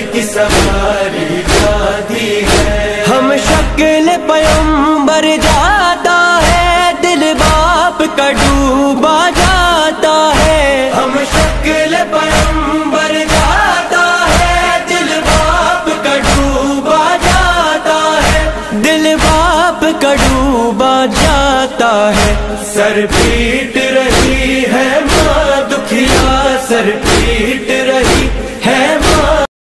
की सवारी जाती है। हम शक्ल पैगंबर जाता है, दिल बाप का डूबा जाता है। हम शक्ल पैगंबर जाता है, दिल बाप का डूबा जाता है। दिल बाप का डूबा जाता है। सर पीट